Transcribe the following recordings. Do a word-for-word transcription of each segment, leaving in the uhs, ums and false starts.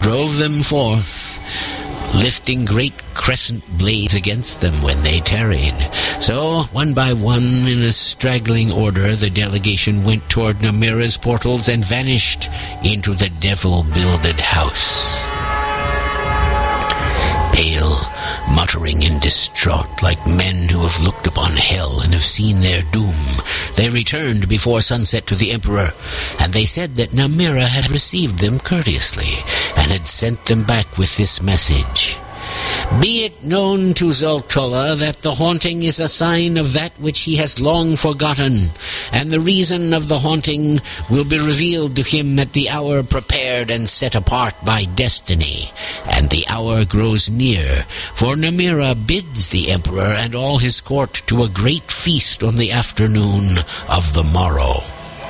drove them forth, lifting great crescent blades against them when they tarried. So, one by one, in a straggling order, the delegation went toward Namira's portals and vanished into the devil-builded house. Pale, muttering and distraught, like men who have looked upon hell and have seen their doom, they returned before sunset to the Emperor, and they said that Namira had received them courteously, and had sent them back with this message. Be it known to Zoltolla that the haunting is a sign of that which he has long forgotten, and the reason of the haunting will be revealed to him at the hour prepared and set apart by destiny. And the hour grows near, for Namira bids the Emperor and all his court to a great feast on the afternoon of the morrow.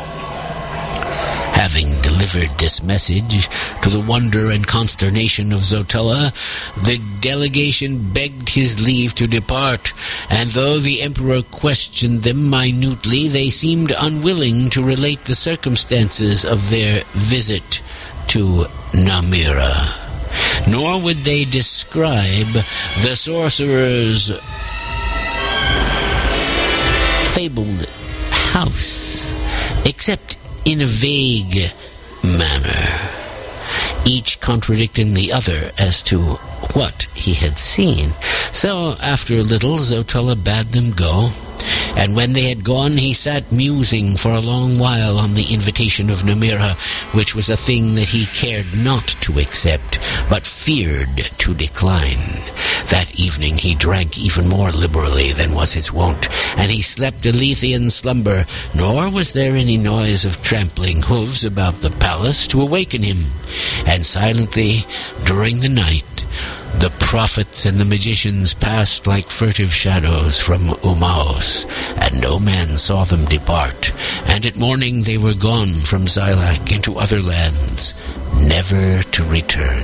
Having delivered this message, to the wonder and consternation of Zoltolla, the delegation begged his leave to depart, and though the Emperor questioned them minutely, they seemed unwilling to relate the circumstances of their visit to Namira. Nor would they describe the sorcerer's fabled house, except in a vague manner, each contradicting the other as to what he had seen. So, after a little, Zoltolla bade them go, and when they had gone, he sat musing for a long while on the invitation of Namira, which was a thing that he cared not to accept, but feared to decline. That evening he drank even more liberally than was his wont, and he slept a Lethean slumber, nor was there any noise of trampling hooves about the palace to awaken him. And silently, during the night, the prophets and the magicians passed like furtive shadows from Umaos, and no man saw them depart. And at morning they were gone from Xylac into other lands, never to return.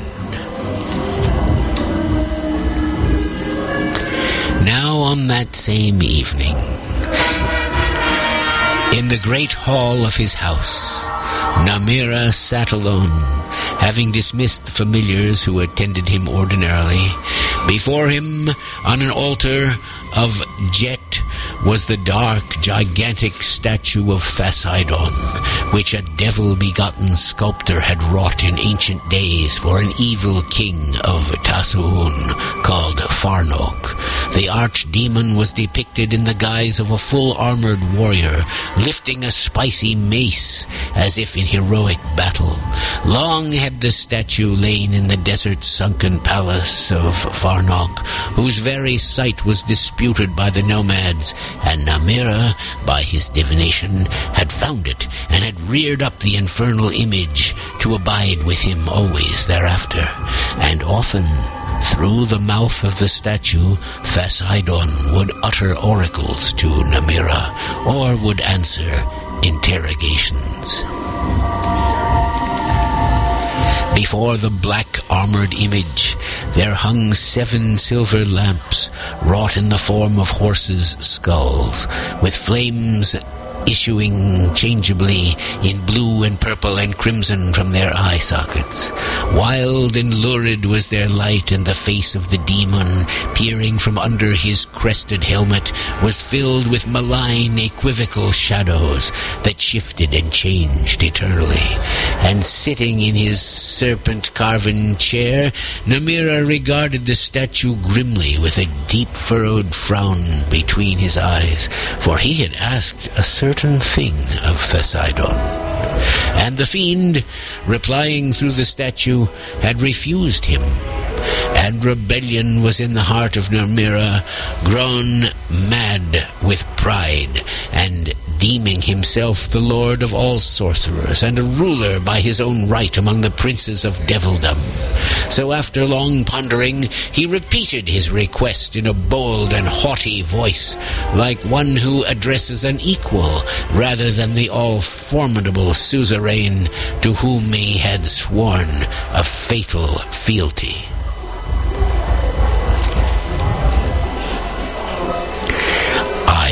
Now on that same evening, in the great hall of his house, Namira sat alone, having dismissed the familiars who attended him ordinarily. Before him, on an altar of jet, was the dark, gigantic statue of Phasidon, which a devil-begotten sculptor had wrought in ancient days for an evil king of Tasuun called Farnok. The archdemon was depicted in the guise of a full-armored warrior, lifting a spicy mace as if in heroic battle. Long had the statue lain in the desert-sunken palace of Farnok, whose very site was disputed by the nomads, and Namira, by his divination, had found it and had reared up the infernal image to abide with him always thereafter. And often, through the mouth of the statue, Phasidon would utter oracles to Namira, or would answer interrogations. Before the black-armored image there hung seven silver lamps, wrought in the form of horses' skulls, with flames issuing changeably in blue and purple and crimson from their eye sockets. Wild and lurid was their light, and the face of the demon, peering from under his crested helmet, was filled with malign, equivocal shadows that shifted and changed eternally. And sitting in his serpent-carven chair, Namira regarded the statue grimly with a deep furrowed frown between his eyes, for he had asked a certain thing of Phasidon, and the fiend, replying through the statue, had refused him. And rebellion was in the heart of Namira, grown mad with pride, and deeming himself the lord of all sorcerers, and a ruler by his own right among the princes of devildom. So after long pondering, he repeated his request in a bold and haughty voice, like one who addresses an equal, rather than the all-formidable suzerain to whom he had sworn a fatal fealty. I have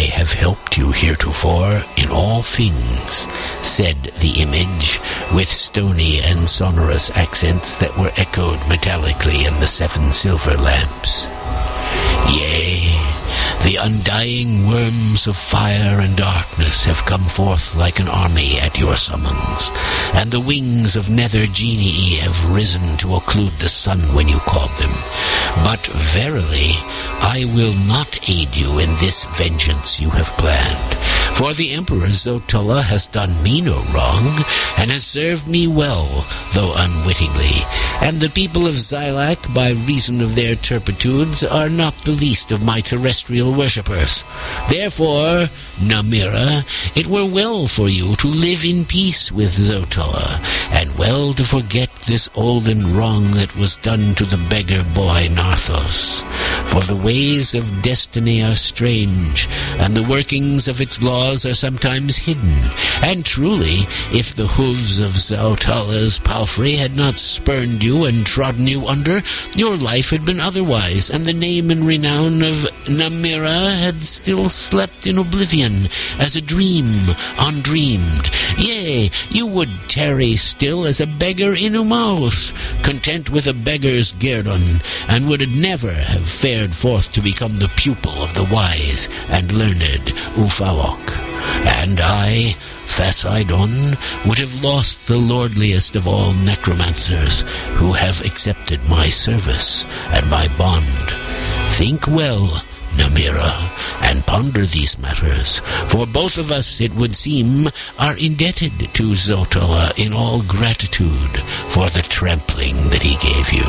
helped you heretofore in all things, said the image, with stony and sonorous accents that were echoed metallically in the seven silver lamps. Yea, the undying worms of fire and darkness have come forth like an army at your summons, and the wings of nether genii have risen to occlude the sun when you called them. But verily, I will not aid you in this vengeance you have planned, for the Emperor Zotula has done me no wrong, and has served me well, though unwittingly, and the people of Xylac, by reason of their turpitudes, are not the least of my terrestrial worshippers. Therefore, Namira, it were well for you to live in peace with Zotula, and well to forget this olden wrong that was done to the beggar boy Narthos. For the ways of destiny are strange, and the workings of its laws are sometimes hidden. And truly, if the hooves of Zotula's palfrey had not spurned you and trodden you under, your life had been otherwise, and the name and renown of Namira had still slept in oblivion, as a dream undreamed. Yea, you would tarry still as a beggar in Umaus, content with a beggar's guerdon, and would never have fared forth to become the pupil of the wise and learned Ufawok. And I, Phasidon, would have lost the lordliest of all necromancers, who have accepted my service and my bond. Think well, Namira, and ponder these matters, for both of us, it would seem, are indebted to Zotula in all gratitude for the trampling that he gave you.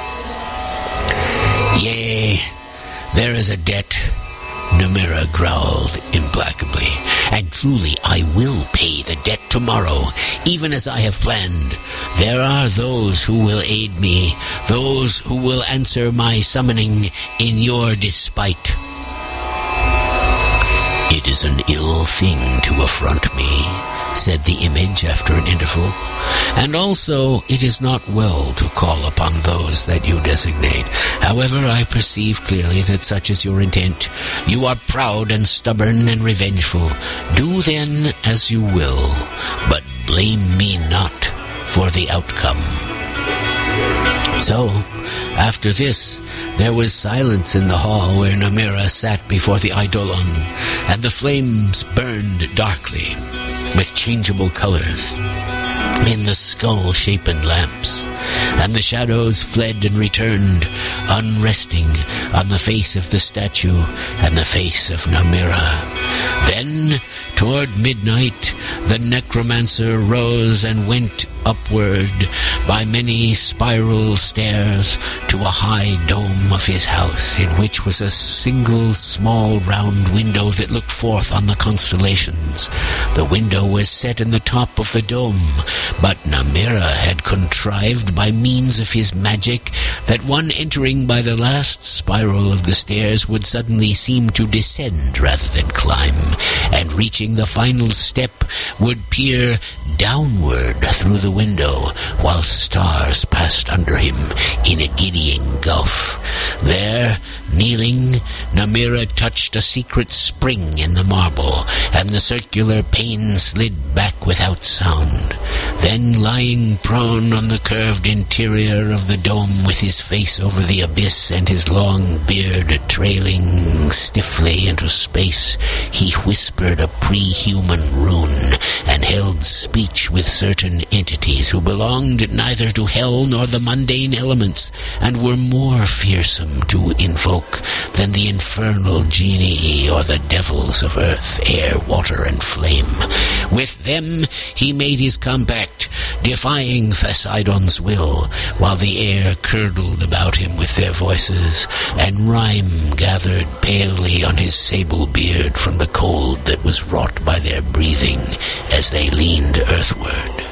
Yea, there is a debt, Namira growled implacably, and truly I will pay the debt tomorrow, even as I have planned. There are those who will aid me, those who will answer my summoning in your despite. It is an ill thing to affront me, said the image after an interval, and also it is not well to call upon those that you designate. However, I perceive clearly that such is your intent. You are proud and stubborn and revengeful. Do then as you will, but blame me not for the outcome. So, after this, there was silence in the hall where Namira sat before the eidolon, and the flames burned darkly, with changeable colors, in the skull-shapen lamps, and the shadows fled and returned, unresting, on the face of the statue and the face of Namira. Then, toward midnight, the necromancer rose and went upward by many spiral stairs to a high dome of his house, in which was a single small round window that looked forth on the constellations. The window was set in the top of the dome, but Namira had contrived by means of his magic that one entering by the last spiral of the stairs would suddenly seem to descend rather than climb, and reaching the final step would peer downward through the window, while stars passed under him in a giddying gulf. There, kneeling, Namira touched a secret spring in the marble, and the circular pane slid back without sound. Then, lying prone on the curved interior of the dome with his face over the abyss and his long beard trailing stiffly into space, he whispered a pre-human rune and held speech with certain entities who belonged neither to hell nor the mundane elements, and were more fearsome to invoke than the infernal genii or the devils of earth, air, water, and flame. With them he made his compact, defying Phasidon's will, while the air curdled about him with their voices, and rime gathered palely on his sable beard from the cold that was wrought by their breathing as they leaned earthward.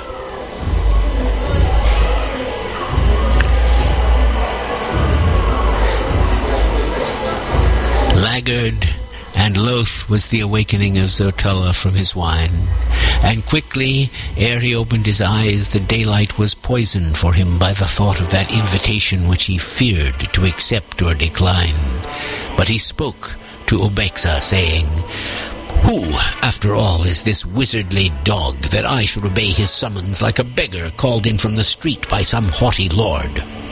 Laggard and loath was the awakening of Zotula from his wine, and quickly, ere he opened his eyes, the daylight was poisoned for him by the thought of that invitation which he feared to accept or decline. But he spoke to Obexa, saying, Who, after all, is this wizardly dog that I should obey his summons like a beggar called in from the street by some haughty lord?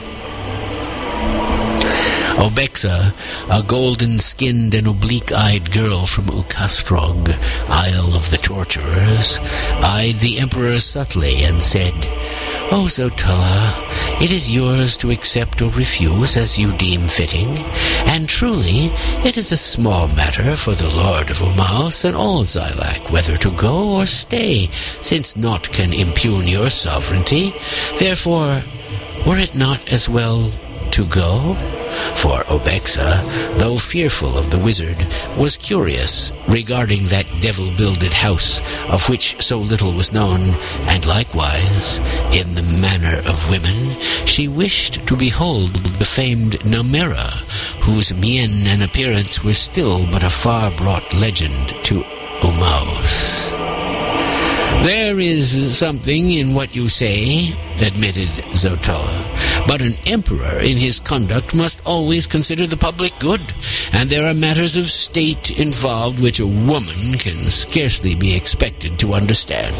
Obexa, a golden-skinned and oblique-eyed girl from Ukastrog, Isle of the Torturers, eyed the Emperor subtly and said, "O Zotella, it is yours to accept or refuse as you deem fitting, and truly it is a small matter for the Lord of Umaus and all Xylac whether to go or stay, since naught can impugn your sovereignty. Therefore, were it not as well to go?" For Obexa, though fearful of the wizard, was curious regarding that devil-builded house of which so little was known, and likewise, in the manner of women, she wished to behold the famed Namera, whose mien and appearance were still but a far-brought legend to Umaus. "There is something in what you say," admitted Zotella, "but an emperor in his conduct must always consider the public good, and there are matters of state involved which a woman can scarcely be expected to understand."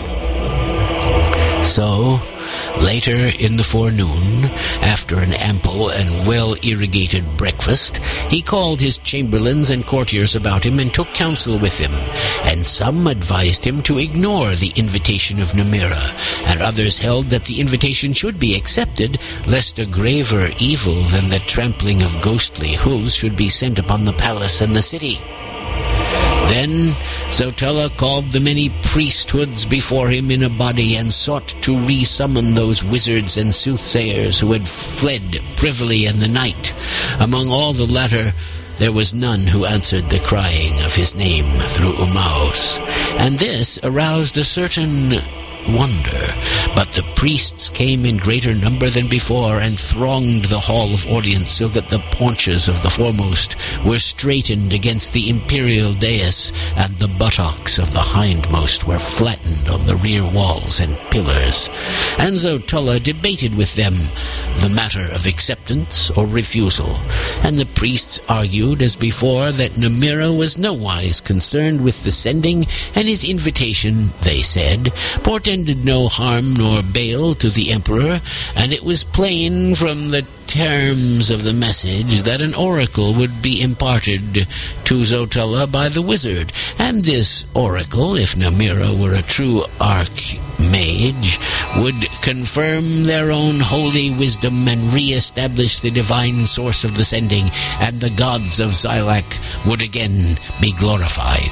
So, later in the forenoon, after an ample and well-irrigated breakfast, he called his chamberlains and courtiers about him and took counsel with them, and some advised him to ignore the invitation of Namera, and others held that the invitation should be accepted, lest a graver evil than the trampling of ghostly hooves should be sent upon the palace and the city. Then Zotella called the many priesthoods before him in a body and sought to re-summon those wizards and soothsayers who had fled privily in the night. Among all the latter, there was none who answered the crying of his name through Umaus, and this aroused a certain wonder. But the priests came in greater number than before and thronged the hall of audience so that the paunches of the foremost were straightened against the imperial dais, and the buttocks of the hindmost were flattened on the rear walls and pillars. And Zotella debated with them the matter of acceptance or refusal, and the priests argued as before that Namera was nowise concerned with the sending, and his invitation, they said, portended no harm nor bale to the emperor, and it was plain from the terms of the message that an oracle would be imparted to Zotella by the wizard, and this oracle, if Namera were a true archmage, would confirm their own holy wisdom and re-establish the divine source of the sending, and the gods of Xylac would again be glorified.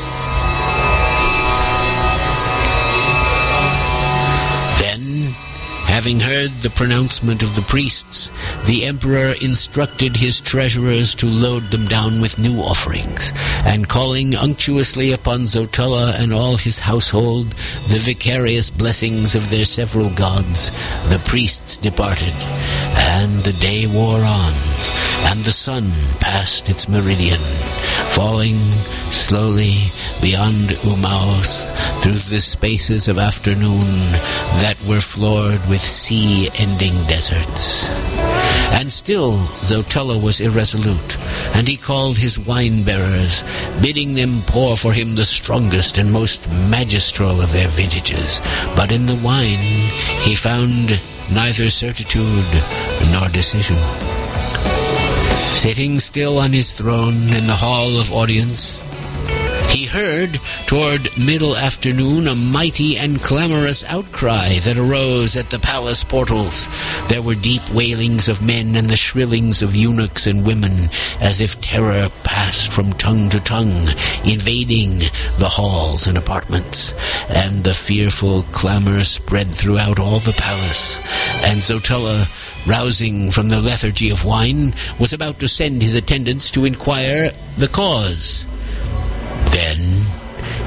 Having heard the pronouncement of the priests, the emperor instructed his treasurers to load them down with new offerings, and calling unctuously upon Zotella and all his household the vicarious blessings of their several gods, the priests departed, and the day wore on, and the sun passed its meridian, falling slowly beyond Umaus through the spaces of afternoon that were floored with sea-ending deserts. And still Zotella was irresolute, and he called his wine-bearers, bidding them pour for him the strongest and most magistral of their vintages. But in the wine he found neither certitude nor decision. Sitting still on his throne in the hall of audience, he heard, toward middle afternoon, a mighty and clamorous outcry that arose at the palace portals. There were deep wailings of men and the shrillings of eunuchs and women, as if terror passed from tongue to tongue, invading the halls and apartments. And the fearful clamor spread throughout all the palace, and Zotella, rousing from the lethargy of wine, was about to send his attendants to inquire the cause. Then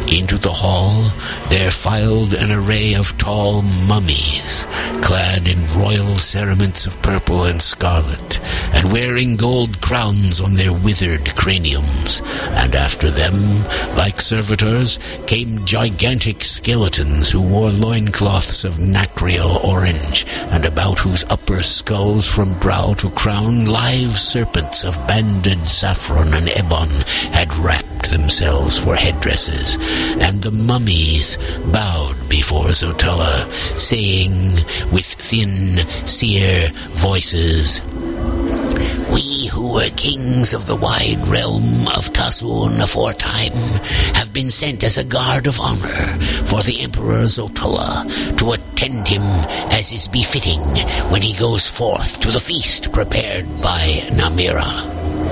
Into the hall there filed an array of tall mummies, clad in royal cerements of purple and scarlet, and wearing gold crowns on their withered craniums. And after them, like servitors, came gigantic skeletons who wore loincloths of nacreal orange, and about whose upper skulls from brow to crown live serpents of banded saffron and ebon had wrapped themselves for headdresses. And the mummies bowed before Zotella, saying with thin, sear voices, "We who were kings of the wide realm of Tasun aforetime have been sent as a guard of honor for the Emperor Zotella to attend him as is befitting when he goes forth to the feast prepared by Namira."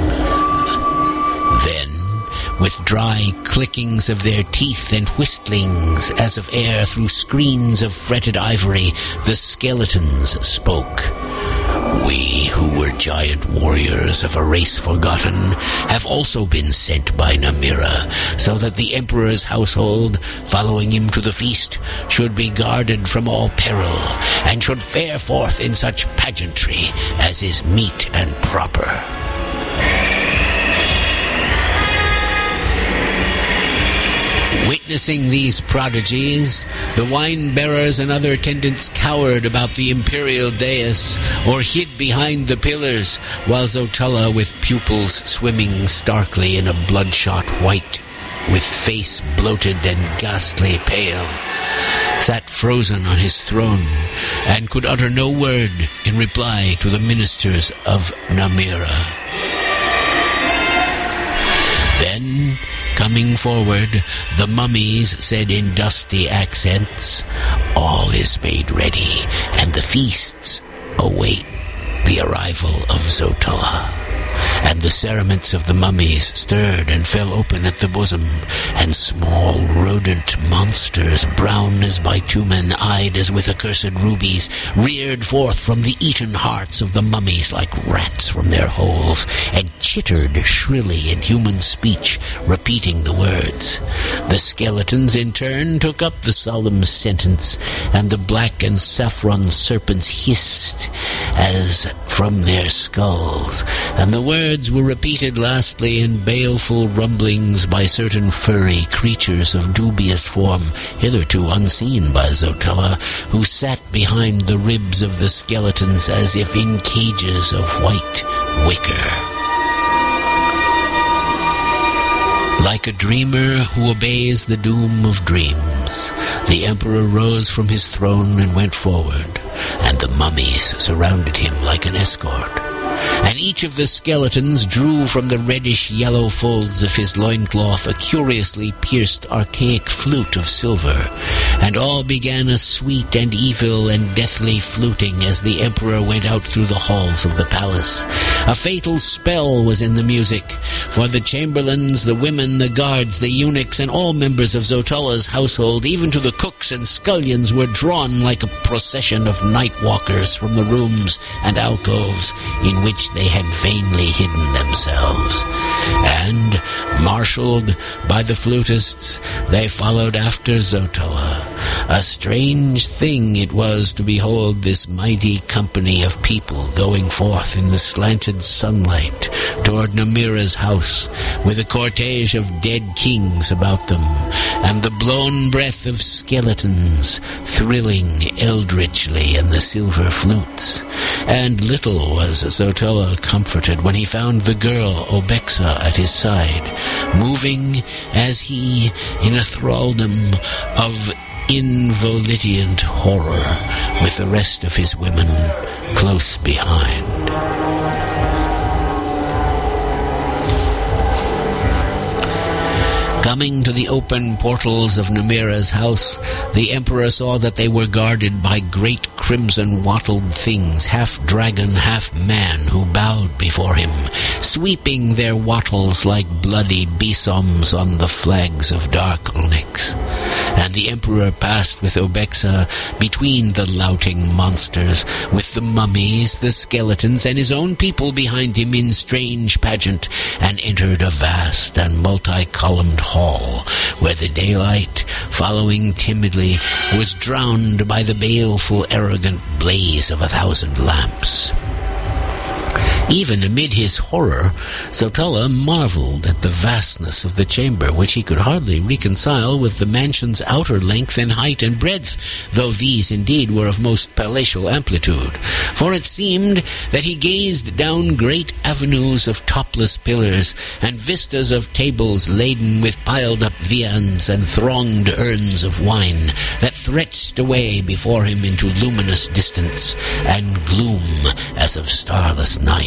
Then, with dry clickings of their teeth and whistlings as of air through screens of fretted ivory, the skeletons spoke. "We who were giant warriors of a race forgotten have also been sent by Namira, so that the Emperor's household, following him to the feast, should be guarded from all peril, and should fare forth in such pageantry as is meet and proper." Witnessing these prodigies, the wine-bearers and other attendants cowered about the imperial dais or hid behind the pillars, while Zotella, with pupils swimming starkly in a bloodshot white, with face bloated and ghastly pale, sat frozen on his throne and could utter no word in reply to the ministers of Namira. Then, coming forward, the mummies said in dusty accents, "All is made ready, and the feasts await the arrival of Zotella." And the cerements of the mummies stirred and fell open at the bosom, and small rodent monsters, brown as bitumen, eyed as with accursed rubies, reared forth from the eaten hearts of the mummies like rats from their holes, and chittered shrilly in human speech, repeating the words. The skeletons in turn took up the solemn sentence, and the black and saffron serpents hissed as from their skulls, and the words were repeated lastly in baleful rumblings by certain furry creatures of dubious form, hitherto unseen by Zotella, who sat behind the ribs of the skeletons as if in cages of white wicker. Like a dreamer who obeys the doom of dreams, the Emperor rose from his throne and went forward, and the mummies surrounded him like an escort. And each of the skeletons drew from the reddish-yellow folds of his loincloth a curiously pierced archaic flute of silver, and all began a sweet and evil and deathly fluting as the Emperor went out through the halls of the palace. A fatal spell was in the music, for the chamberlains, the women, the guards, the eunuchs, and all members of Zotella's household, even to the cooks and scullions, were drawn like a procession of night-walkers from the rooms and alcoves in which they had vainly hidden themselves. And, marshaled by the flutists, they followed after Zotella. A strange thing it was to behold this mighty company of people going forth in the slanted sunlight toward Namira's house, with a cortege of dead kings about them, and the blown breath of skeletons thrilling eldritchly in the silver flutes. And little was Zotella comforted when he found the girl Obexa at his side, moving as he in a thraldom of involitiant horror, with the rest of his women close behind. Coming to the open portals of Namira's house, the Emperor saw that they were guarded by great crimson-wattled things, half dragon, half man, who bowed before him, sweeping their wattles like bloody besoms on the flags of dark onyx. And the Emperor passed with Obexa between the louting monsters, with the mummies, the skeletons, and his own people behind him in strange pageant, and entered a vast and multi-columned hall hall, where the daylight, following timidly, was drowned by the baleful, arrogant blaze of a thousand lamps. Even amid his horror, Zotella marveled at the vastness of the chamber, which he could hardly reconcile with the mansion's outer length and height and breadth, though these indeed were of most palatial amplitude. For it seemed that he gazed down great avenues of topless pillars and vistas of tables laden with piled-up viands and thronged urns of wine that stretched away before him into luminous distance and gloom as of starless night.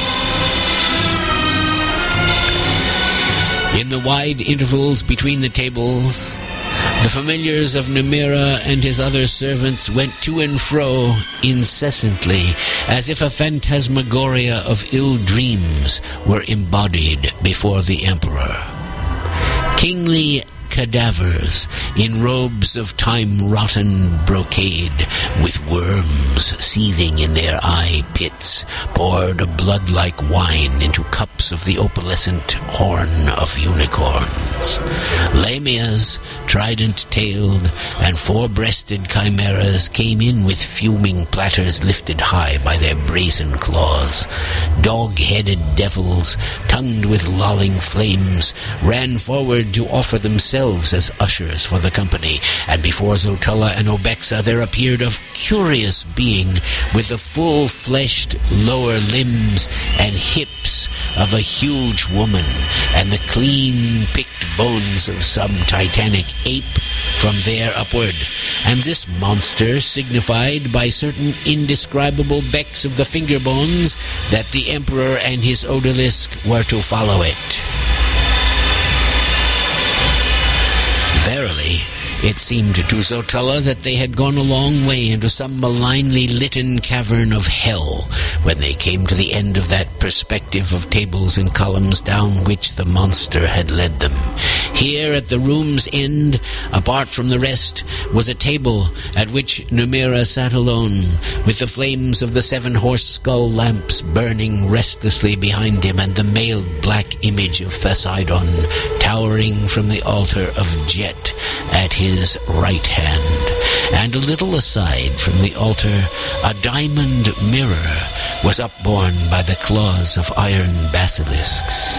In the wide intervals between the tables, the familiars of Nemira and his other servants went to and fro incessantly, as if a phantasmagoria of ill dreams were embodied before the emperor. Kingly cadavers in robes of time-rotten brocade, with worms seething in their eye pits, poured a blood-like wine into cups of the opalescent horn of unicorns. Lamias, trident-tailed and four-breasted chimeras came in with fuming platters lifted high by their brazen claws. Dog-headed devils, tongued with lolling flames, ran forward to offer themselves as ushers for the company, and before Zotella and Obexa there appeared a curious being with the full-fleshed lower limbs and hips of a huge woman, and the clean-picked bones of some titanic ape from there upward. And this monster signified by certain indescribable becks of the finger bones that the emperor and his odalisque were to follow it. Verily, it seemed to Zotella that they had gone a long way into some malignly litten cavern of hell when they came to the end of that perspective of tables and columns down which the monster had led them. Here, at the room's end, apart from the rest, was a table at which Nemira sat alone, with the flames of the seven horse-skull lamps burning restlessly behind him, and the mailed black image of Poseidon towering from the altar of Jet at his right hand. And a little aside from the altar, a diamond mirror was upborne by the claws of iron basilisks.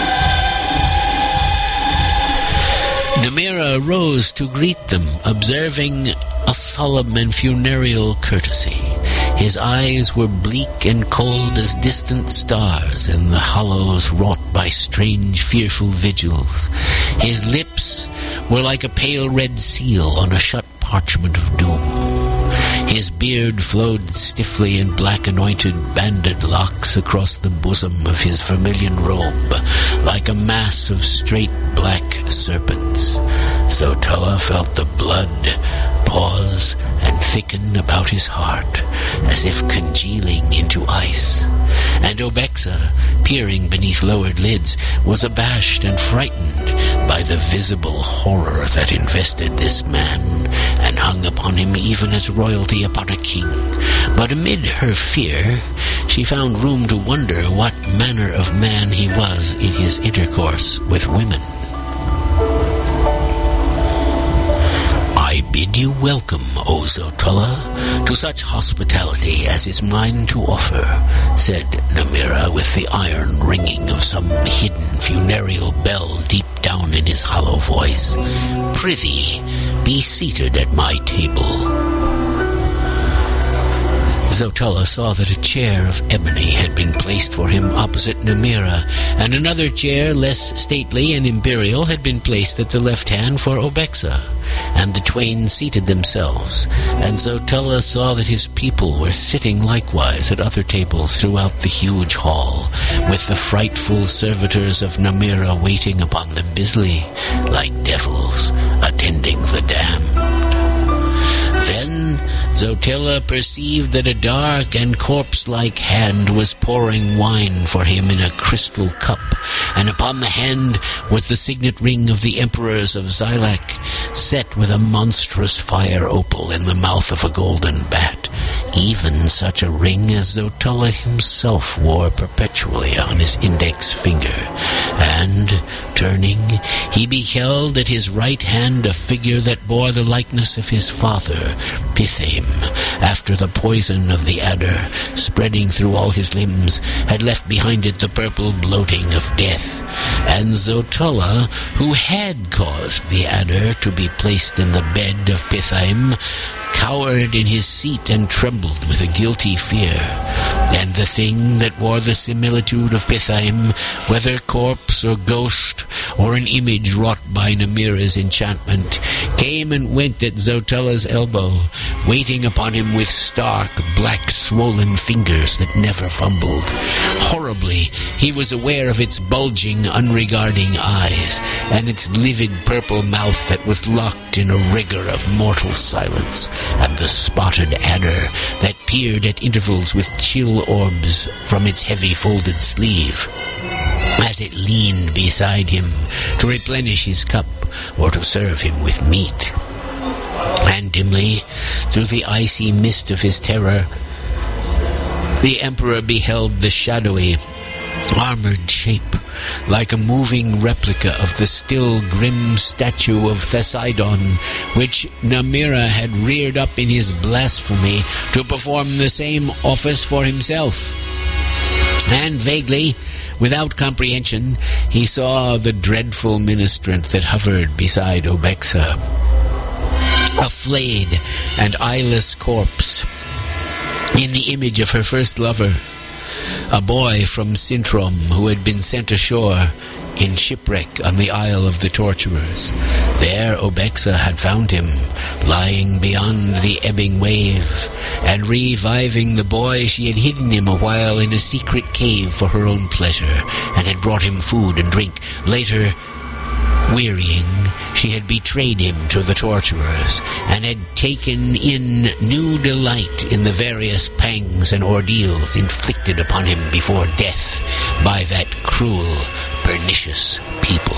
Nemira rose to greet them, observing a solemn and funereal courtesy. His eyes were bleak and cold as distant stars in the hollows wrought by strange, fearful vigils. His lips were like a pale red seal on a shut parchment of doom. His beard flowed stiffly in black anointed banded locks across the bosom of his vermilion robe, like a mass of straight black serpents. Zotella felt the blood pause and thicken about his heart, as if congealing into ice. And Obexa, peering beneath lowered lids, was abashed and frightened by the visible horror that invested this man, and hung upon him even as royalty upon a king. But amid her fear, she found room to wonder what manner of man he was in his intercourse with women. I bid you welcome, O Zotella, to such hospitality as is mine to offer, said Nemira with the iron ringing of some hidden funereal bell deep down in his hollow voice. Prithee, be seated at my table. Zotella saw that a chair of ebony had been placed for him opposite Nemira, and another chair, less stately and imperial, had been placed at the left hand for Obexa, and the twain seated themselves, and Zotella saw that his people were sitting likewise at other tables throughout the huge hall, with the frightful servitors of Nemira waiting upon them busily, like devils attending the damned. Then Zotella perceived that a dark and corpse-like hand was pouring wine for him in a crystal cup, and upon the hand was the signet ring of the emperors of Xylac, set with a monstrous fire opal in the mouth of a golden bat. even such a ring as Zotula himself wore perpetually on his index finger, and, turning, he beheld at his right hand a figure that bore the likeness of his father, Pithaim, after the poison of the adder, spreading through all his limbs, had left behind it the purple bloating of death. And Zotula, who had caused the adder to be placed in the bed of Pithaim, cowered in his seat and trembled with a guilty fear. And the thing that wore the similitude of Pithaim, whether corpse or ghost, or an image wrought by Namira's enchantment, came and went at Zotula's elbow, waiting upon him with stark, black, swollen fingers that never fumbled. Horribly, he was aware of its bulging, unregarding eyes, and its livid purple mouth that was locked in a rigor of mortal silence, and the spotted adder that peered at intervals with chill orbs from its heavy folded sleeve, as it leaned beside him to replenish his cup or to serve him with meat. And dimly, through the icy mist of his terror, the Emperor beheld the shadowy, armored shape, like a moving replica of the still grim statue of Thessaidon, which Namira had reared up in his blasphemy to perform the same office for himself. And vaguely, without comprehension, he saw the dreadful ministrant that hovered beside Obexa, a flayed and eyeless corpse, in the image of her first lover, a boy from Sintram who had been sent ashore in shipwreck on the Isle of the Torturers. There Obexa had found him, lying beyond the ebbing wave, and reviving the boy she had hidden him a while in a secret cave for her own pleasure, and had brought him food and drink. Later, wearying, she had betrayed him to the torturers, and had taken in new delight in the various pangs and ordeals inflicted upon him before death by that cruel, pernicious people.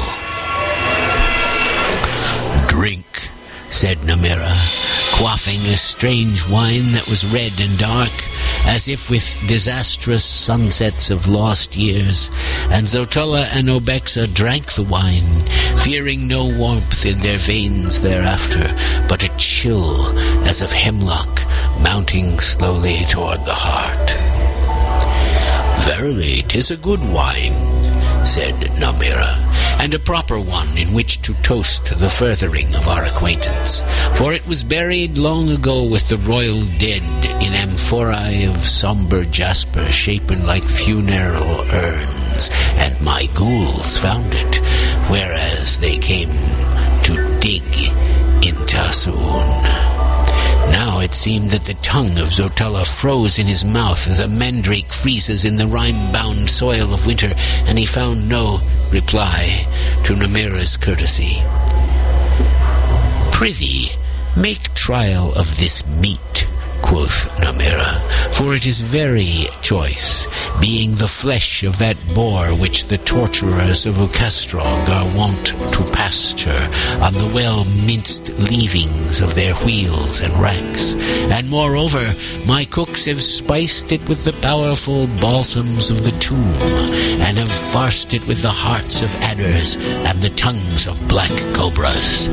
"Drink," said Namira, quaffing a strange wine that was red and dark, as if with disastrous sunsets of lost years, and Zotula and Obexa drank the wine, fearing no warmth in their veins thereafter, but a chill as of hemlock mounting slowly toward the heart. "Verily, 'tis a good wine," said Namira, "and a proper one in which to toast the furthering of our acquaintance, for it was buried long ago with the royal dead in amphorae of somber jasper shapen like funeral urns, and my ghouls found it, whereas they came to dig in Tassoon." Now it seemed that the tongue of Zotula froze in his mouth as a mandrake freezes in the rime-bound soil of winter, and he found no reply to Namira's courtesy. "Prithee, make trial of this meat," quoth Namira, "for it is very choice, being the flesh of that boar which the torturers of Ucastrog are wont to pasture on the well-minced leavings of their wheels and racks. And moreover, my cooks have spiced it with the powerful balsams of the tomb, and have farced it with the hearts of adders and the tongues of black cobras."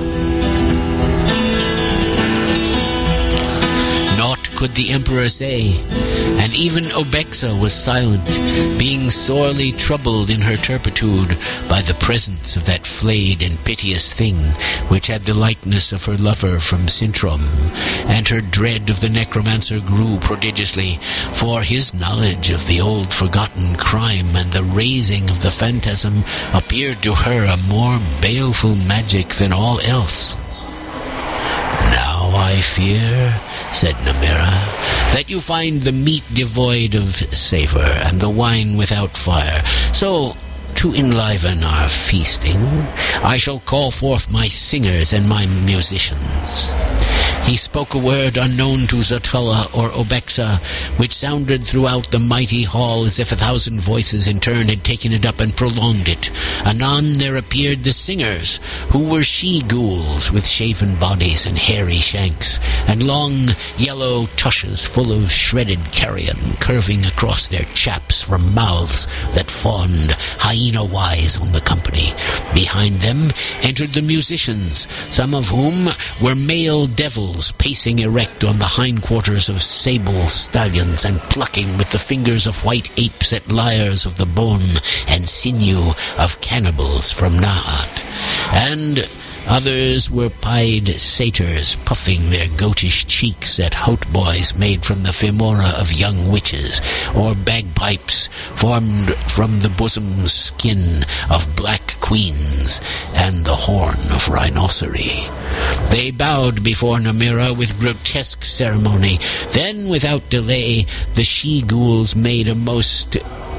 Naught could the Emperor say, and even Obexa was silent, being sorely troubled in her turpitude by the presence of that flayed and piteous thing which had the likeness of her lover from Sintram, and her dread of the necromancer grew prodigiously, for his knowledge of the old forgotten crime and the raising of the phantasm appeared to her a more baleful magic than all else. "Now I fear," said Namira, "that you find the meat devoid of savour and the wine without fire. So, to enliven our feasting, I shall call forth my singers and my musicians." He spoke a word unknown to Zotella or Obexa, which sounded throughout the mighty hall as if a thousand voices in turn had taken it up and prolonged it. Anon there appeared the singers, who were she-ghouls with shaven bodies and hairy shanks, and long yellow tushes full of shredded carrion curving across their chaps from mouths that fawned hyena-wise on the company. Behind them entered the musicians, some of whom were male devils pacing erect on the hindquarters of sable stallions and plucking with the fingers of white apes at lyres of the bone and sinew of cannibals from Naat. And others were pied satyrs, puffing their goatish cheeks at hautboys made from the femora of young witches, or bagpipes formed from the bosom skin of black queens and the horn of rhinoceri. They bowed before Namira with grotesque ceremony. Then, without delay, the she-ghouls made a most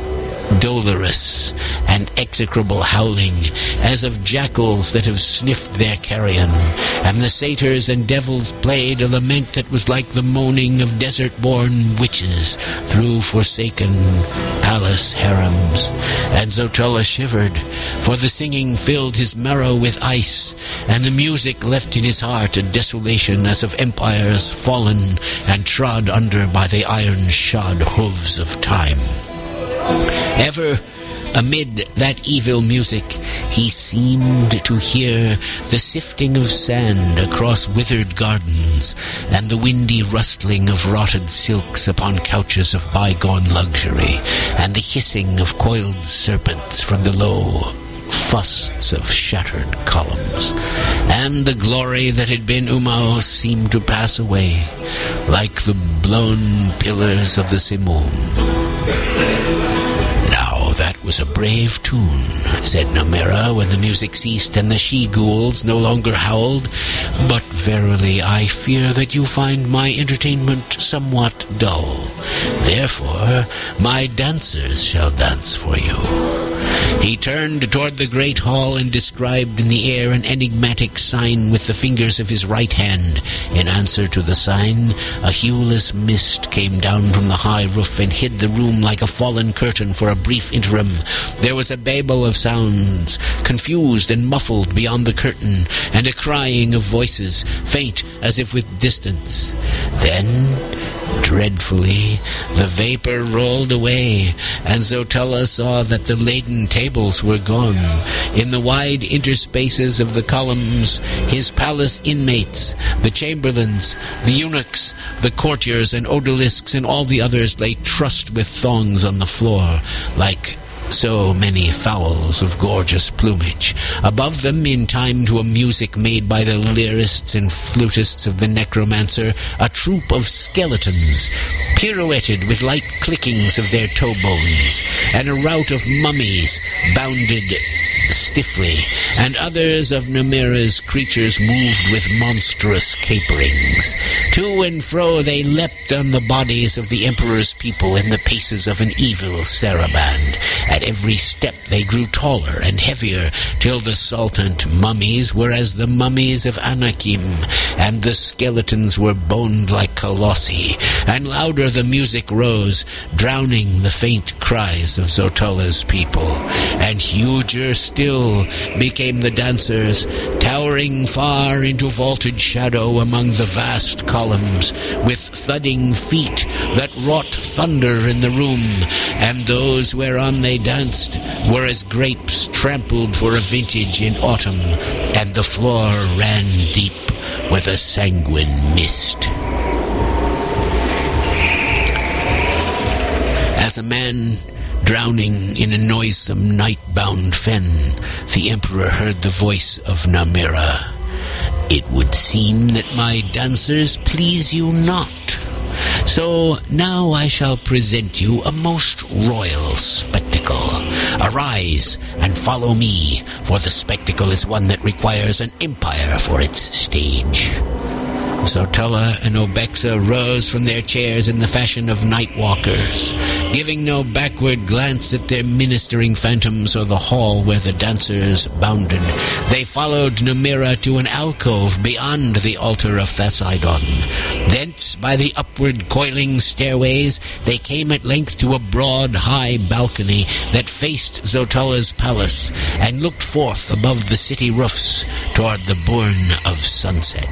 dolorous and execrable howling, as of jackals that have sniffed their carrion, and the satyrs and devils played a lament that was like the moaning of desert-born witches through forsaken palace harems. And Zotella shivered, for the singing filled his marrow with ice, and the music left in his heart a desolation as of empires fallen and trod under by the iron-shod hooves of time. Ever amid that evil music, he seemed to hear the sifting of sand across withered gardens and the windy rustling of rotted silks upon couches of bygone luxury, and the hissing of coiled serpents from the low fusts of shattered columns. And the glory that had been Umao seemed to pass away, like the blown pillars of the Simoom. "That was a brave tune," said Namira when the music ceased and the she-ghouls no longer howled. "But verily I fear that you find my entertainment somewhat dull. Therefore my dancers shall dance for you." He turned toward the great hall and described in the air an enigmatic sign with the fingers of his right hand. In answer to the sign, a hueless mist came down from the high roof and hid the room like a fallen curtain for a brief interim. There was a babel of sounds, confused and muffled beyond the curtain, and a crying of voices, faint as if with distance. Then, dreadfully, the vapor rolled away, and Zotella saw that the laden tables were gone. In the wide interspaces of the columns, his palace inmates, the chamberlains, the eunuchs, the courtiers and odalisques, and all the others lay trussed with thongs on the floor, like so many fowls of gorgeous plumage. Above them, in time to a music made by the lyrists and flutists of the necromancer, a troop of skeletons pirouetted with light clickings of their toe bones, and a rout of mummies bounded stiffly, and others of Namira's creatures moved with monstrous caperings. To and fro they leapt on the bodies of the emperor's people in the paces of an evil saraband. At every step they grew taller and heavier, till the sultant mummies were as the mummies of Anakim, and the skeletons were boned like colossi, and louder the music rose, drowning the faint cries of Zotella's people, and huger still became the dancers, towering far into vaulted shadow among the vast columns, with thudding feet that wrought thunder in the room, and those whereon they danced were as grapes trampled for a vintage in autumn, and the floor ran deep with a sanguine mist. As a man drowning in a noisome night-bound fen, the emperor heard the voice of Namira. "It would seem that my dancers please you not. So now I shall present you a most royal spectacle. Arise and follow me, for the spectacle is one that requires an empire for its stage." Zotella and Obexa rose from their chairs in the fashion of night walkers, giving no backward glance at their ministering phantoms or the hall where the dancers bounded. They followed Nemira to an alcove beyond the altar of Thasidon. Thence, by the upward coiling stairways, they came at length to a broad, high balcony that faced Zotella's palace and looked forth above the city roofs toward the bourne of sunset.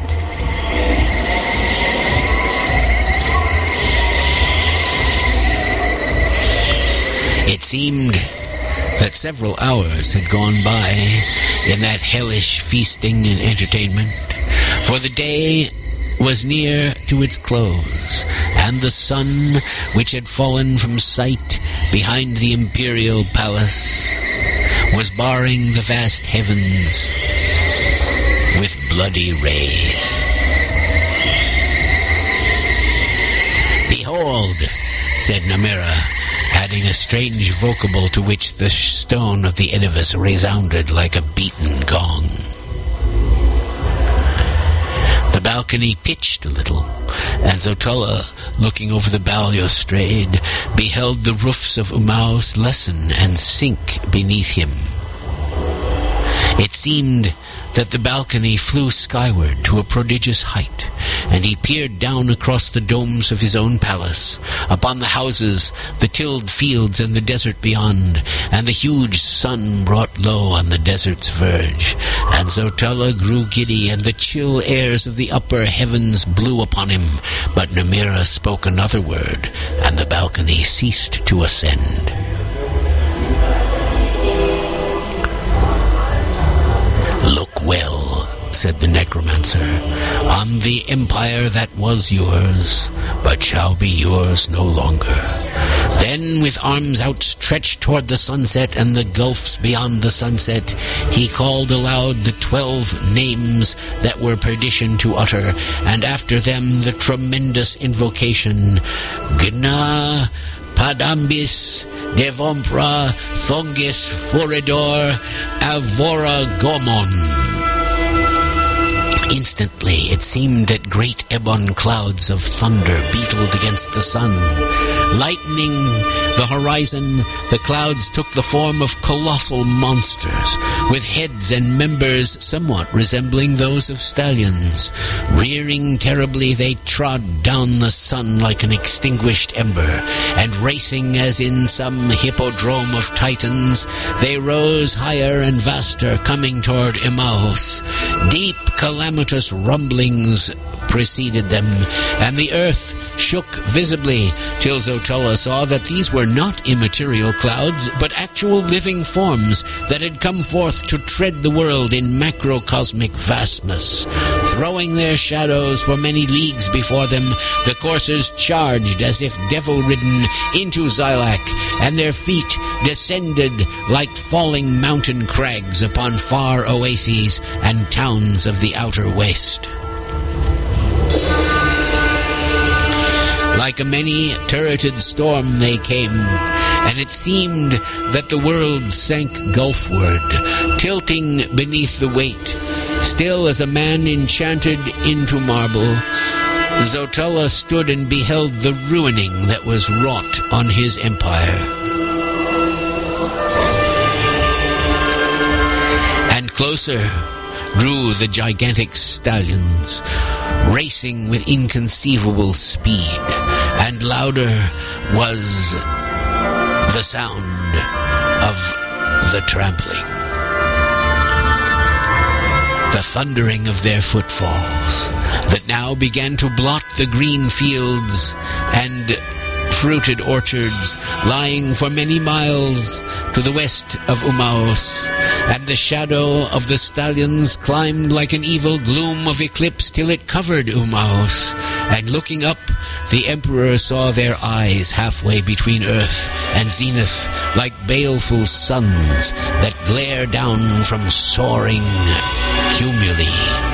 It seemed that several hours had gone by in that hellish feasting and entertainment, for the day was near to its close, and the sun, which had fallen from sight behind the imperial palace, was barring the vast heavens with bloody rays. "Behold," said Nemira, adding a strange vocable to which the stone of the edifice resounded like a beaten gong. The balcony pitched a little, and Zotella, looking over the balustrade, beheld the roofs of Umaus lessen and sink beneath him. It seemed that the balcony flew skyward to a prodigious height, and he peered down across the domes of his own palace, upon the houses, the tilled fields, and the desert beyond, and the huge sun brought low on the desert's verge. And Zotella grew giddy, and the chill airs of the upper heavens blew upon him. But Nemira spoke another word, and the balcony ceased to ascend. "Look well," said the necromancer, "on the empire that was yours, but shall be yours no longer." Then, with arms outstretched toward the sunset and the gulfs beyond the sunset, he called aloud the twelve names that were perdition to utter, and after them the tremendous invocation, Gna Padambis Devompra Thongis Furidor Avora Gomon. Instantly, it seemed that great ebon clouds of thunder beetled against the sun. Lightening the horizon, the clouds took the form of colossal monsters, with heads and members somewhat resembling those of stallions. Rearing terribly, they trod down the sun like an extinguished ember, and racing as in some hippodrome of titans, they rose higher and vaster, coming toward Emmaus. Deep calamitous rumblings preceded them, and the earth shook visibly, till Zotella saw that these were not immaterial clouds, but actual living forms that had come forth to tread the world in macrocosmic vastness. Throwing their shadows for many leagues before them, the coursers charged as if devil-ridden into Xylac, and their feet descended like falling mountain crags upon far oases and towns of the outer west. Like a many-turreted storm they came, and it seemed that the world sank gulfward, tilting beneath the weight. Still as a man enchanted into marble, Zotella stood and beheld the ruining that was wrought on his empire. And closer grew the gigantic stallions, racing with inconceivable speed, and louder was the sound of the trampling, the thundering of their footfalls, that now began to blot the green fields and fruited orchards lying for many miles to the west of Umaus, and the shadow of the stallions climbed like an evil gloom of eclipse till it covered Umaus, and looking up, the emperor saw their eyes halfway between earth and zenith like baleful suns that glare down from soaring cumuli.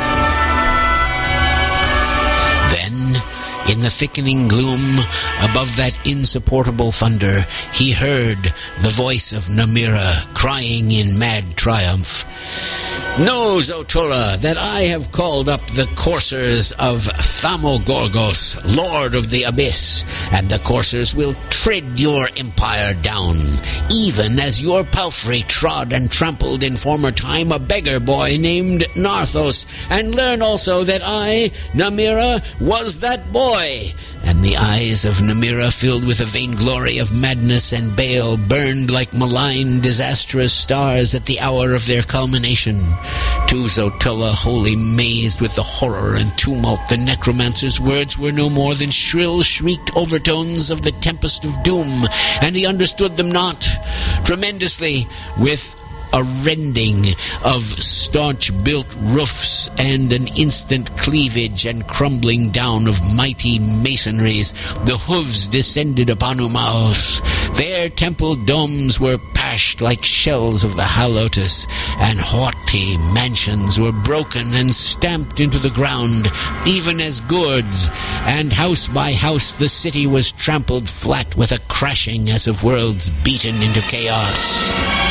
Then, in the thickening gloom, above that insupportable thunder, he heard the voice of Nemira crying in mad triumph, Know, Zotula, that I have called up the coursers of Thamogorgos, Lord of the Abyss, and the coursers will tread your empire down, even as your palfrey trod and trampled in former time a beggar boy named Narthos, and learn also that I, Namira, was that boy. And the eyes of Namira, filled with a vainglory of madness and bale, burned like malign, disastrous stars at the hour of their culmination. To Zotula, wholly mazed with the horror and tumult, the necromancer's words were no more than shrill, shrieked overtones of the tempest of doom, and he understood them not. Tremendously, with a rending of staunch-built roofs and an instant cleavage and crumbling down of mighty masonries, the hooves descended upon Umaos. Their temple domes were pashed like shells of the halotus, and haughty mansions were broken and stamped into the ground, even as gourds, and house by house the city was trampled flat with a crashing as of worlds beaten into chaos.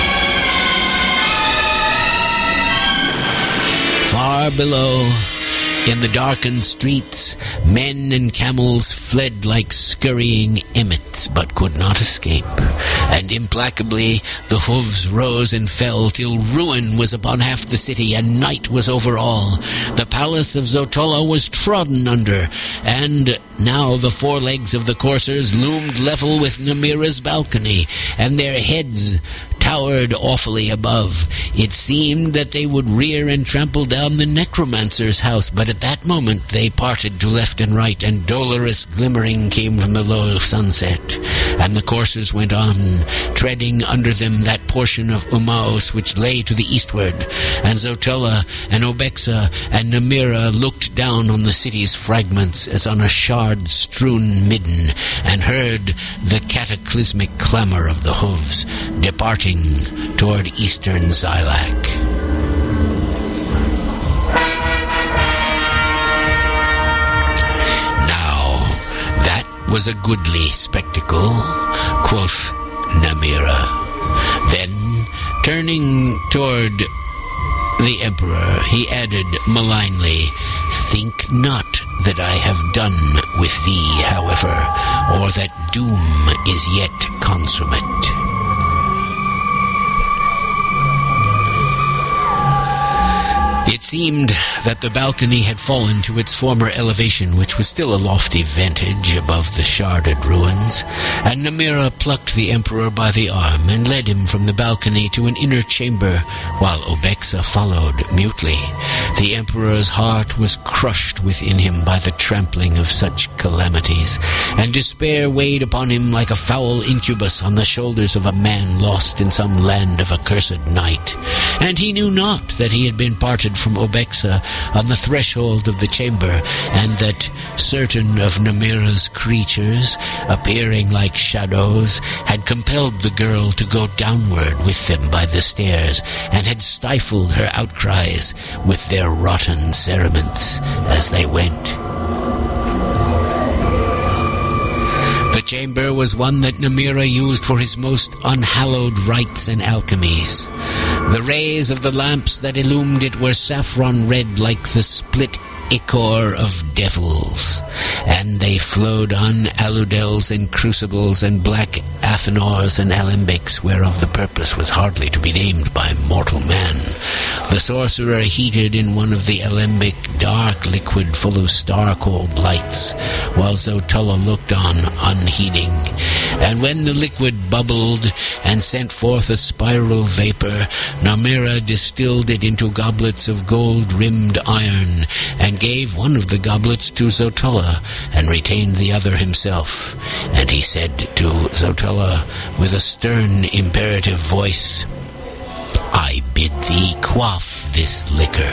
Far below, in the darkened streets, men and camels fled like scurrying emmets, but could not escape. And implacably the hooves rose and fell, till ruin was upon half the city, and night was over all. The palace of Zotula was trodden under, and now the forelegs of the coursers loomed level with Namira's balcony, and their heads towered awfully above. It seemed that they would rear and trample down the necromancer's house, but at that moment they parted to left and right, and dolorous glimmering came from the low sunset. And the coursers went on, treading under them that portion of Umaos which lay to the eastward. And Zotula and Obexa and Namira looked down on the city's fragments as on a shard-strewn midden, and heard the cataclysmic clamor of the hooves departing toward eastern Zilak. Now, that was a goodly spectacle, quoth Namira. Then, turning toward the emperor, he added malignly, "Think not that I have done with thee, however, or that doom is yet consummate." It seemed that the balcony had fallen to its former elevation, which was still a lofty vantage above the sharded ruins, and Namira plucked the emperor by the arm and led him from the balcony to an inner chamber, while Obexa followed mutely. The emperor's heart was crushed within him by the trampling of such calamities, and despair weighed upon him like a foul incubus on the shoulders of a man lost in some land of accursed night. And he knew not that he had been parted from Obexa on the threshold of the chamber, and that certain of Namira's creatures, appearing like shadows, had compelled the girl to go downward with them by the stairs, and had stifled her outcries with their rotten cerements as they went. The chamber was one that Namira used for his most unhallowed rites and alchemies. The rays of the lamps that illumined it were saffron red like the split ichor of devils, and they flowed on aludels and crucibles and black athanors and alembics, whereof the purpose was hardly to be named by mortal man. The sorcerer heated in one of the alembic dark liquid full of star-cold lights, while Zotula looked on unheeding. And when the liquid bubbled and sent forth a spiral vapor, Namira distilled it into goblets of gold-rimmed iron, and gave one of the goblets to Zotula, and retained the other himself. And he said to Zotula with a stern, imperative voice, "I bid thee quaff this liquor."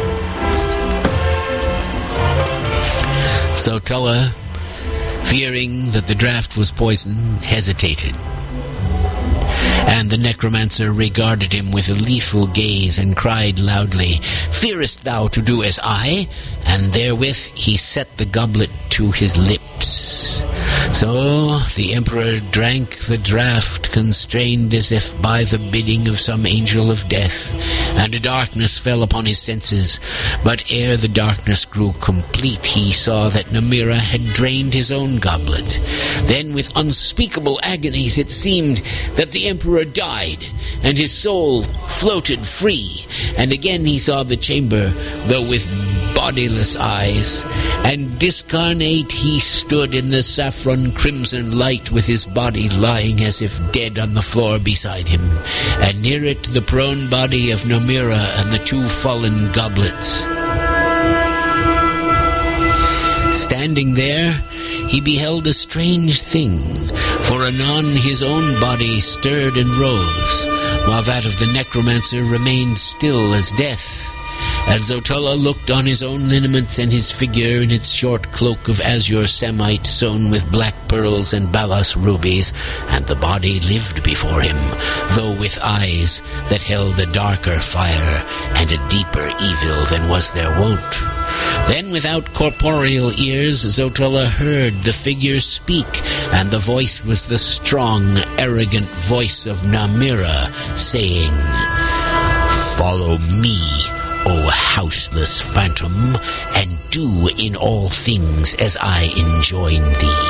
Zotula, fearing that the draught was poison, hesitated. And the necromancer regarded him with a lethal gaze and cried loudly, "Fearest thou to do as I?" And therewith he set the goblet to his lips. So the emperor drank the draught, constrained as if by the bidding of some angel of death, and a darkness fell upon his senses. But ere the darkness grew complete, he saw that Namira had drained his own goblet. Then with unspeakable agonies it seemed that the emperor died, and his soul floated free. And again he saw the chamber, though with bodiless eyes, and discarnate he stood in the saffron crimson light, with his body lying as if dead on the floor beside him, and near it the prone body of Namira and the two fallen goblets. Standing there, he beheld a strange thing, for anon his own body stirred and rose, while that of the necromancer remained still as death. And Zotala looked on his own lineaments and his figure in its short cloak of azure samite sewn with black pearls and balas rubies, and the body lived before him, though with eyes that held a darker fire and a deeper evil than was their wont. Then without corporeal ears Zotala heard the figure speak, and the voice was the strong, arrogant voice of Namira, saying, "Follow me, O houseless phantom, and do in all things as I enjoin thee."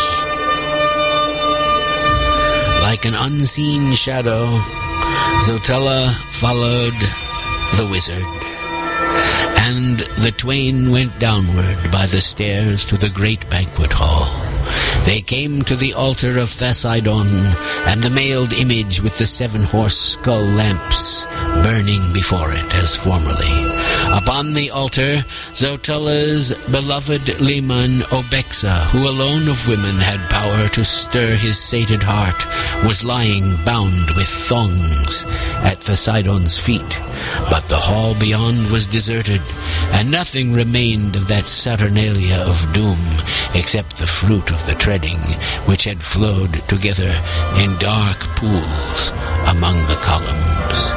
Like an unseen shadow, Zotala followed the wizard, and the twain went downward by the stairs to the great banquet hall. They came to the altar of Thasidon, and the mailed image with the seven-horse skull lamps burning before it as formerly. Upon the altar, Zotala's beloved leman Obexa, who alone of women had power to stir his sated heart, was lying bound with thongs at Thasidon's feet. But the hall beyond was deserted, and nothing remained of that Saturnalia of doom except the fruit of the treading, which had flowed together in dark pools among the columns.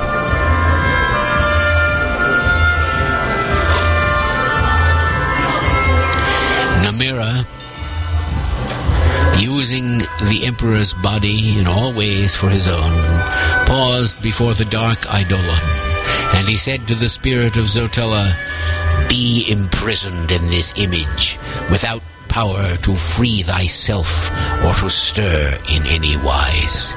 Namira, using the emperor's body in all ways for his own, paused before the dark eidolon, and he said to the spirit of Zotala, "Be imprisoned in this image, without power to free thyself or to stir in any wise."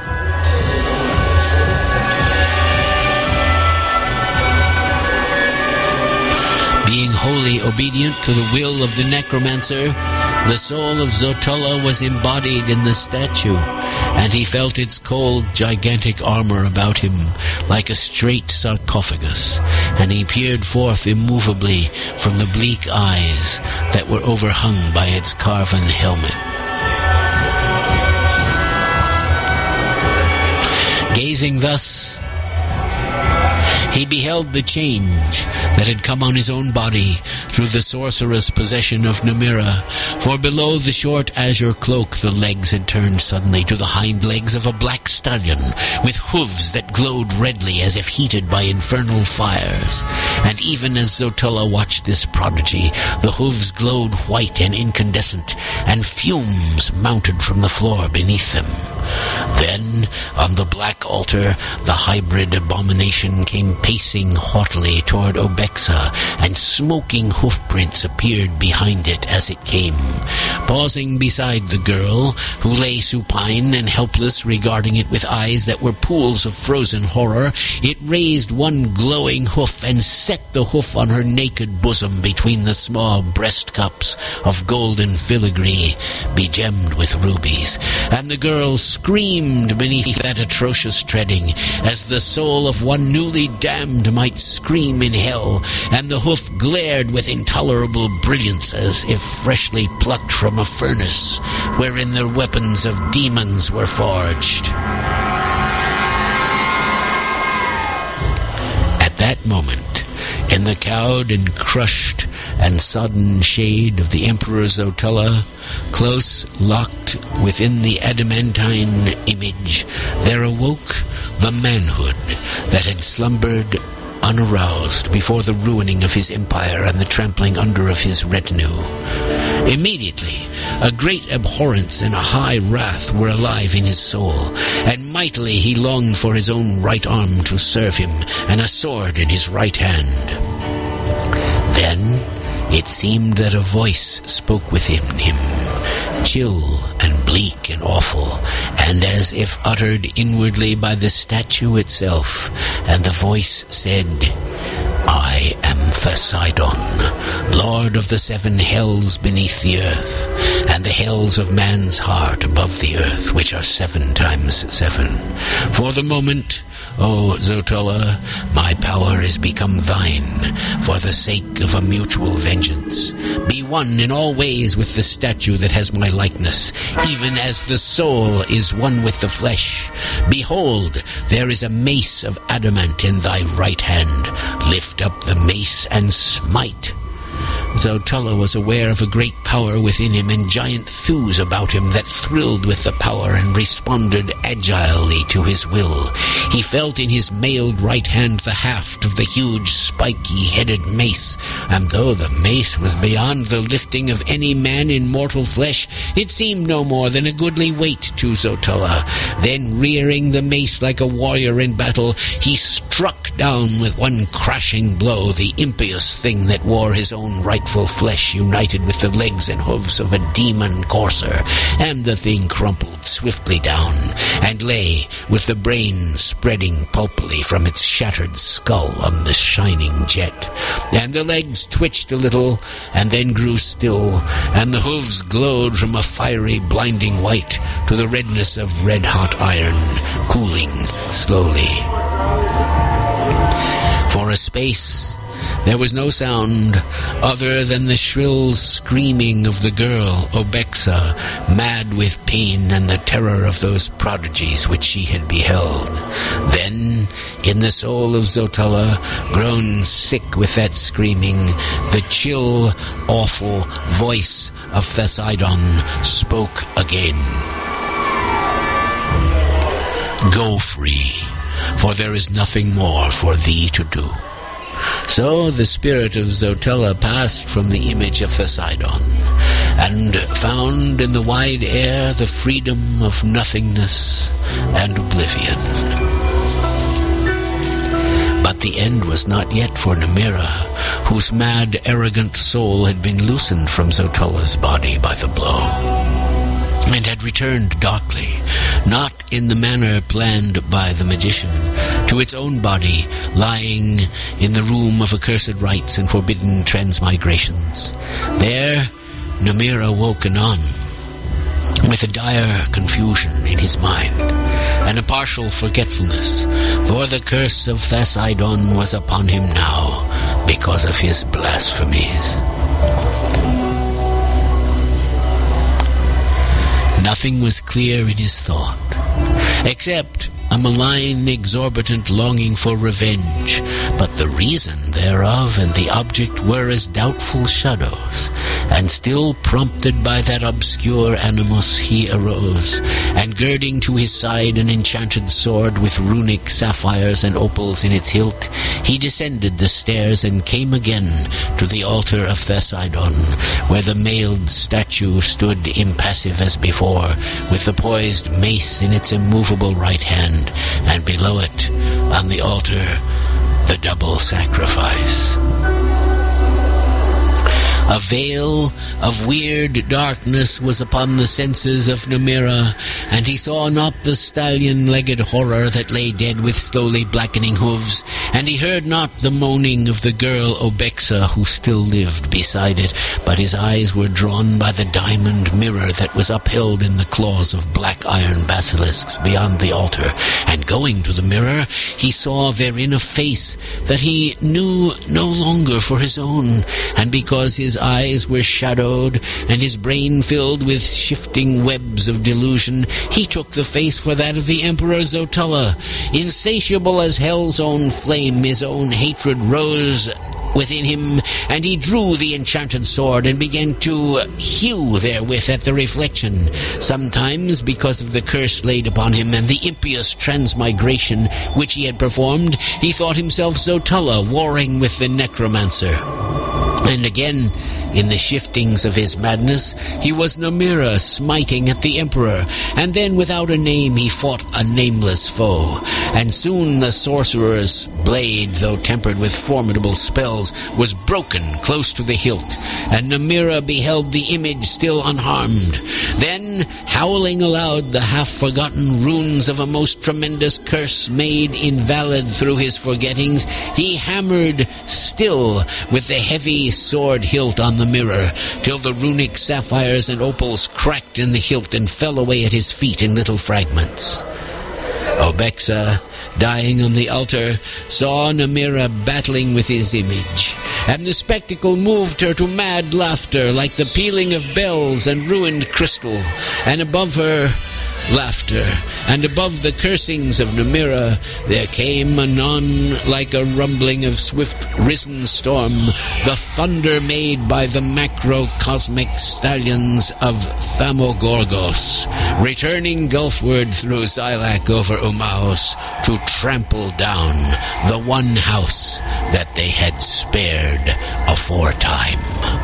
Being wholly obedient to the will of the necromancer, the soul of Zotala was embodied in the statue, and he felt its cold, gigantic armor about him like a straight sarcophagus, and he peered forth immovably from the bleak eyes that were overhung by its carven helmet. Gazing thus, he beheld the change that had come on his own body through the sorcerous possession of Namira, for below the short azure cloak the legs had turned suddenly to the hind legs of a black stallion, with hooves that glowed redly as if heated by infernal fires. And even as Zotala watched this prodigy, the hooves glowed white and incandescent, and fumes mounted from the floor beneath them. Then, on the black altar, the hybrid abomination came pacing haughtily toward Obexa, and smoking hoofprints appeared behind it as it came. Pausing beside the girl, who lay supine and helpless regarding it with eyes that were pools of frozen horror, it raised one glowing hoof and set the hoof on her naked bosom between the small breast cups of golden filigree begemmed with rubies, and the girl screamed beneath that atrocious treading, as the soul of one newly damned might scream in hell, and the hoof glared with intolerable brilliance as if freshly plucked from a furnace wherein the weapons of demons were forged. At that moment, in the cowed and crushed and sodden shade of the Emperor Zotala, close locked within the adamantine image, there awoke the manhood that had slumbered unaroused before the ruining of his empire and the trampling under of his retinue. Immediately, a great abhorrence and a high wrath were alive in his soul, and mightily he longed for his own right arm to serve him, and a sword in his right hand. Then it seemed that a voice spoke within him, chill and bleak and awful, and as if uttered inwardly by the statue itself, and the voice said, I am Poseidon, lord of the seven hells beneath the earth, and the hells of man's heart above the earth, which are seven times seven. For the moment, O Zotala, my power is become thine, for the sake of a mutual vengeance. Be one in all ways with the statue that has my likeness, even as the soul is one with the flesh. Behold, there is a mace of adamant in thy right hand. Lift up the mace and smite. Zotala was aware of a great power within him and giant thews about him that thrilled with the power and responded agilely to his will. He felt in his mailed right hand the haft of the huge spiky-headed mace, and though the mace was beyond the lifting of any man in mortal flesh, it seemed no more than a goodly weight to Zotala. Then, rearing the mace like a warrior in battle, he struck down with one crashing blow the impious thing that wore his own rightful flesh united with the legs and hoofs of a demon courser, and the thing crumpled swiftly down and lay with the brain spreading pulpily from its shattered skull on the shining jet. And the legs twitched a little and then grew still, and the hooves glowed from a fiery blinding white to the redness of red-hot iron, cooling slowly. For a space there was no sound other than the shrill screaming of the girl, Obexa, mad with pain and the terror of those prodigies which she had beheld. Then, in the soul of Zotala, grown sick with that screaming, the chill, awful voice of Poseidon spoke again. Go free, for there is nothing more for thee to do. So the spirit of Zotala passed from the image of Poseidon, and found in the wide air the freedom of nothingness and oblivion. But the end was not yet for Nemira, whose mad, arrogant soul had been loosened from Zotala's body by the blow, and had returned darkly, not in the manner planned by the magician, to its own body, lying in the room of accursed rites and forbidden transmigrations. There, Nemira woke anon, with a dire confusion in his mind, and a partial forgetfulness, for the curse of Poseidon was upon him now, because of his blasphemies. Nothing was clear in his thought, except a malign, exorbitant longing for revenge, but the reason thereof and the object were as doubtful shadows, and still prompted by that obscure animus he arose, and girding to his side an enchanted sword with runic sapphires and opals in its hilt, he descended the stairs and came again to the altar of Poseidon, where the mailed statue stood impassive as before, with the poised mace in its immovable right hand, and below it, on the altar, the double sacrifice. A veil of weird darkness was upon the senses of Nemira, and he saw not the stallion-legged horror that lay dead with slowly blackening hooves, and he heard not the moaning of the girl Obexa, who still lived beside it, but his eyes were drawn by the diamond mirror that was upheld in the claws of black iron basilisks beyond the altar, and going to the mirror, he saw therein a face that he knew no longer for his own, and because his eyes were shadowed and his brain filled with shifting webs of delusion, he took the face for that of the Emperor Zotala. Insatiable as hell's own flame, his own hatred rose within him, and he drew the enchanted sword and began to hew therewith at the reflection. Sometimes, because of the curse laid upon him and the impious transmigration which he had performed, he thought himself Zotula warring with the necromancer. And again, in the shiftings of his madness, he was Namira smiting at the emperor, and then without a name he fought a nameless foe. And soon the sorcerer's blade, though tempered with formidable spells, was broken close to the hilt, and Namira beheld the image still unharmed. Then, howling aloud the half-forgotten runes of a most tremendous curse made invalid through his forgettings, he hammered still with the heavy sword hilt on the mirror, till the runic sapphires and opals cracked in the hilt and fell away at his feet in little fragments. Obexa, dying on the altar, saw Namira battling with his image, and the spectacle moved her to mad laughter like the pealing of bells and ruined crystal, and above her laughter, and above the cursings of Namira there came anon, like a rumbling of swift risen storm, the thunder made by the macrocosmic stallions of Thamogorgos, returning gulfward through Xylac over Umaus to trample down the one house that they had spared aforetime.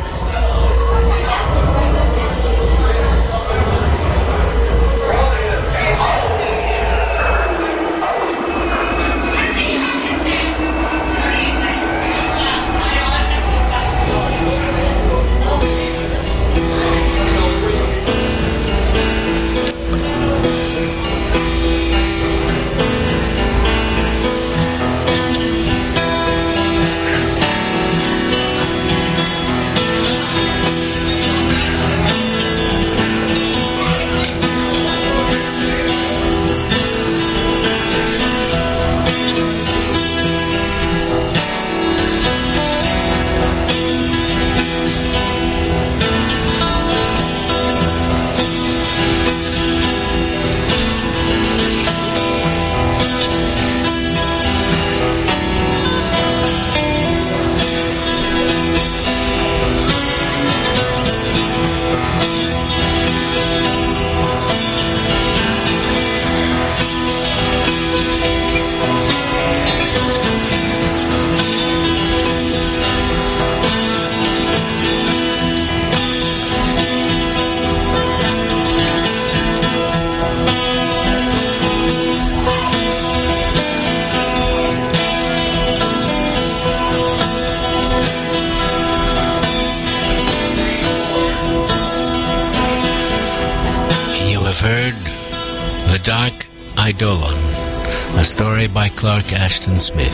Dark Eidolon, a story by Clark Ashton Smith.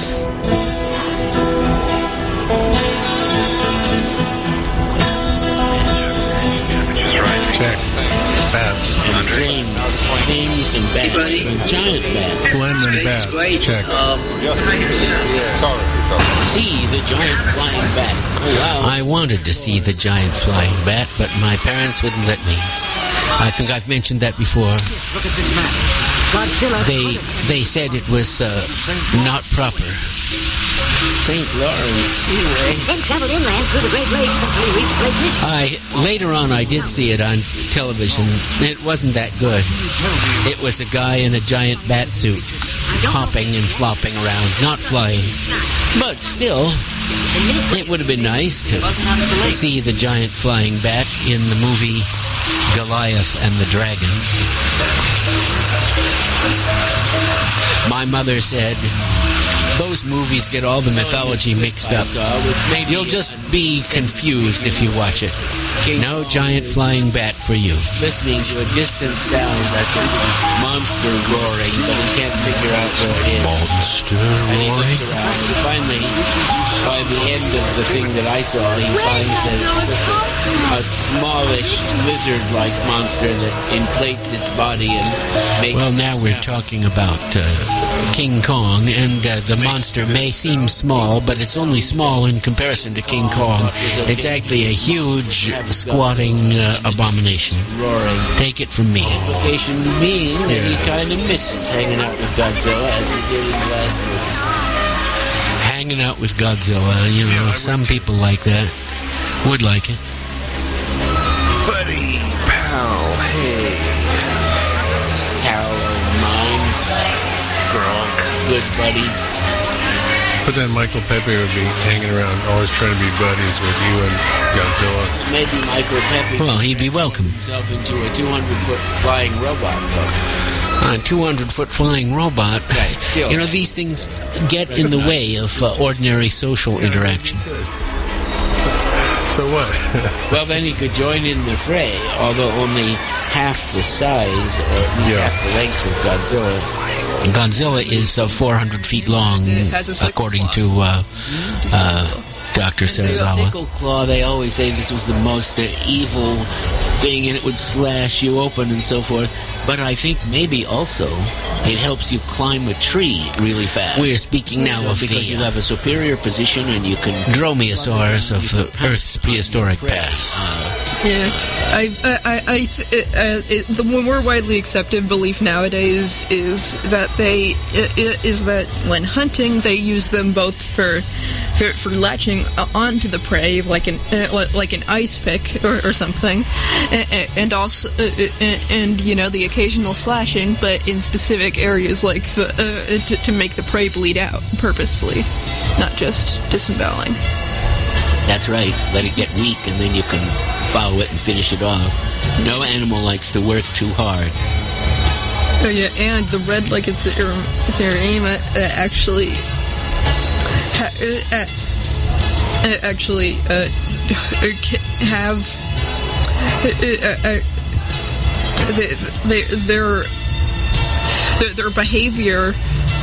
Check. Bats. And flames, flames and bats, hey, and giant bats. Flame and bats. Check. Um, see the giant flying bat. Oh, wow. I wanted to see the giant flying bat, but my parents wouldn't let me. I think I've mentioned that before. Look at this map. Godzilla. They they said it was uh, not proper. Saint Lawrence Seaway. Then traveled inland through the Great Lakes until he reached Lake Michigan. I later on I did see it on television. It wasn't that good. It was a guy in a giant bat suit, hopping and flopping around, not flying. But still, it would have been nice to see the giant flying bat in the movie Goliath and the Dragon. My mother said, those movies get all the mythology mixed up. You'll just be confused if you watch it. No giant flying bat for you. Listening to a distant sound like a monster roaring, but he can't figure out where it is. Monster And he looks roaring. around, and finally, by the end of the thing that I saw, he finds that it's just a, a smallish lizard-like monster that inflates its body and makes... Well, now we're sound. talking about uh, King Kong, and uh, the monster may seem small, but it's only small in comparison to King Kong. It's actually a huge, squatting uh, abomination. Roaring. Take it from me. Implication being that he kind of misses hanging out with Godzilla as he did in the last movie. hanging out with Godzilla. You know, Yeah, I some would- people like that. Would like it. Buddy, pal, hey. Pal of mine, Gronk. good buddy. But then Michael Pepe would be hanging around, always trying to be buddies with you and Godzilla. Maybe Michael Pepe. Well, he'd be welcome. Himself into a two hundred foot flying robot, though. A two hundred foot flying robot. Right, still. You know, these things get in the way of uh, ordinary social interaction. So what? Well, then he could join in the fray, although only half the size, or at least Yeah. half the length of Godzilla. Godzilla is uh, four hundred feet long, It has a sickle according claw. to uh, uh, Doctor Serizawa. Sickle claw, they always say this was the most uh, evil thing, and it would slash you open and so forth. But I think maybe also it helps you climb a tree really fast. We're speaking now of because the you uh, have a superior position and you can Dromaeosaurus of uh, Earth's prehistoric past. Yeah, I, I, I, I uh, it, the more widely accepted belief nowadays is that they i- i- is that when hunting they use them both for for, for latching onto the prey, like an uh, like an ice pick or, or something, and, and also uh, and you know the occasional slashing, but in specific areas like the, uh, to, to make the prey bleed out purposefully, not just disemboweling. That's right. Let it get weak, and then you can follow it and finish it off. No animal likes to work too hard. Oh yeah, and the red-legged Serema uh, actually ha- uh, uh, actually uh, have uh, uh, they, they, their their their behavior